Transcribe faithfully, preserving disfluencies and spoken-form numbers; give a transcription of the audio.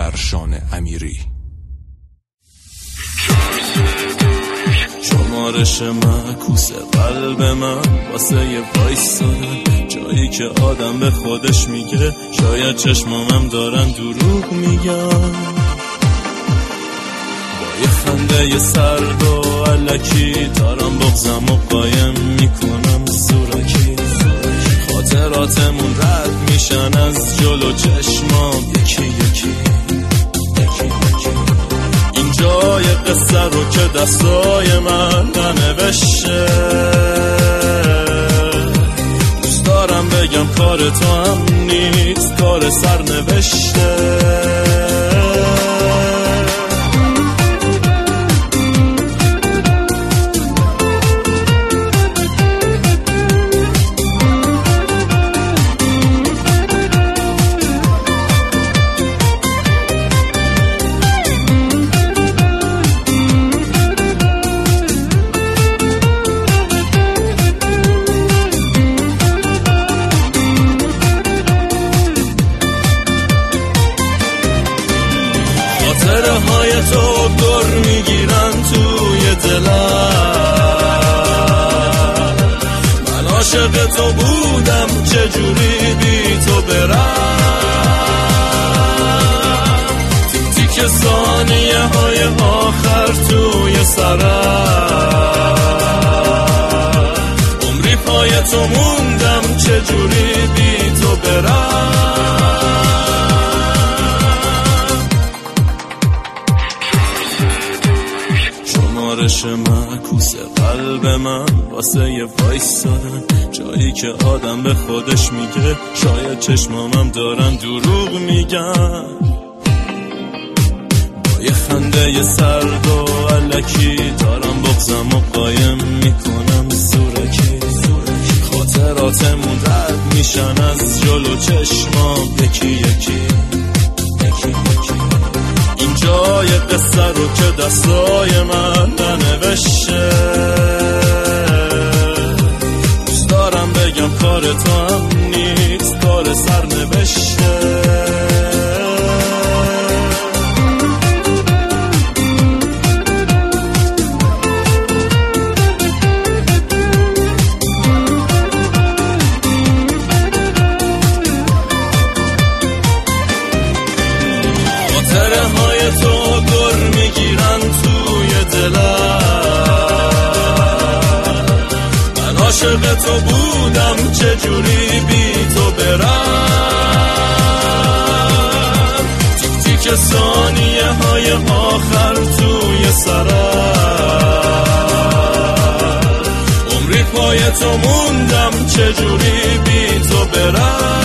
درشان امیری. شمارش معکوس قلب من واسه یه وایسادن، جایی که آدم به خودش میگه شاید چشمامم دارن دروغ میگن. با یه خنده یه سرد و علکی دارم بغضم و قایم میکنم زورکی. خاطراتمون رد میشن از جلو چشمام یکی یکی یکی یکی. اینجا یه قصه رو که دستای من ننوشته، دوست دارم بگم کار تو هم نیست، کار سرنوشته. خاطره های تو گر میگیرن توی دلم، من عاشق تو بودم چجوری بی تو برم. تیک تیک ثانیه های آخر توی سرم، عمری پای تو موندم چجوری بی تو برم. شمارش معکوس قلب من واسه یه وایسادن، جایی که آدم به خودش میگه شاید چشمامم دارن دروغ میگن. با یه خنده یه سرد و علکی دارم بغضم و قایم میکنم زورکی. خاطراتمون رد میشن از جلو چشمام یکی یکی یکی یکی. اینجا یه قصه رو که دستای من ننوشته، دوست دارم بگم کار تو هم نیست، کار سرنوشته. خاطره های تو گر میگیرن توی دلم، من عاشق تو بودم چجوری بی تو برم. تیک تیک ثانیه های آخر توی سرم، عمری پای تو موندم چجوری بی تو برم.